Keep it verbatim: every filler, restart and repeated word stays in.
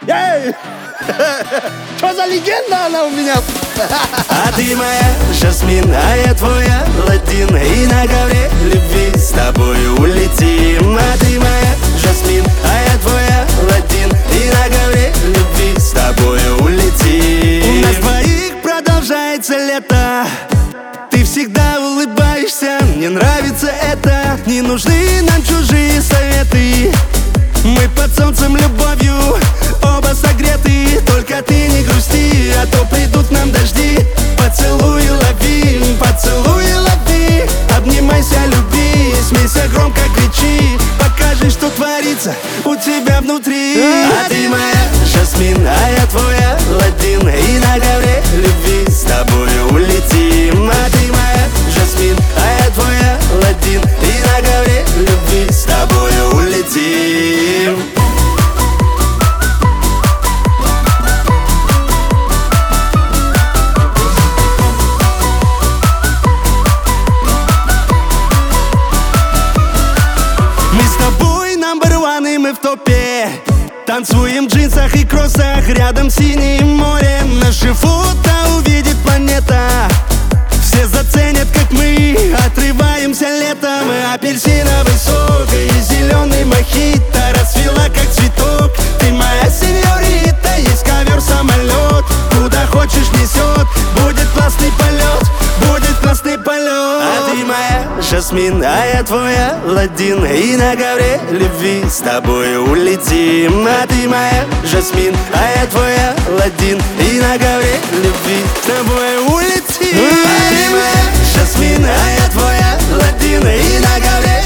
Эй! Что за легенда она у меня? А ты моя Жасмин, а я твоя Аладдин. И на ковре любви с тобою улетим. А ты моя Жасмин, а я твоя Аладдин. И на ковре любви с тобою улетим. У нас двоих продолжается лето. Ты всегда улыбаешься, мне нравится это. Не нужны нам чужие советы. Мы под солнцем любовью оба согреты. Только ты не грусти, а то придут к нам дожди. Поцелуй лови, поцелуй лови. Обнимайся, люби, смейся, громко кричи. Покажи, что творится у тебя внутри. А ты моя Жасмин, а я твоя Аладдин. И на ковре любви с тобою улетим. А ты моя Жасмин, а я твоя Аладдин. И на ковре любви с тобою улетим. Мы с тобой number one, и мы в топе. Танцуем в джинсах и кроссах, рядом синее море. Наши фото увидит планета. Все заценят, как мы отрываемся летом. Апельсиновый сок и зеленый мохито расцвела, как цветок. Ты моя сеньорита, есть ковер-самолет. Куда хочешь несет, будет классный полет, будет классный полет. А ты моя Жасмин, а я твоя Аладдин. И на ковре любви с тобой улетим. А ты моя Жасмин, а я твоя Аладдин. И на ковре любви с тобой улетим. А ты моя Жасмин, а я твоя Аладдин. И на ковре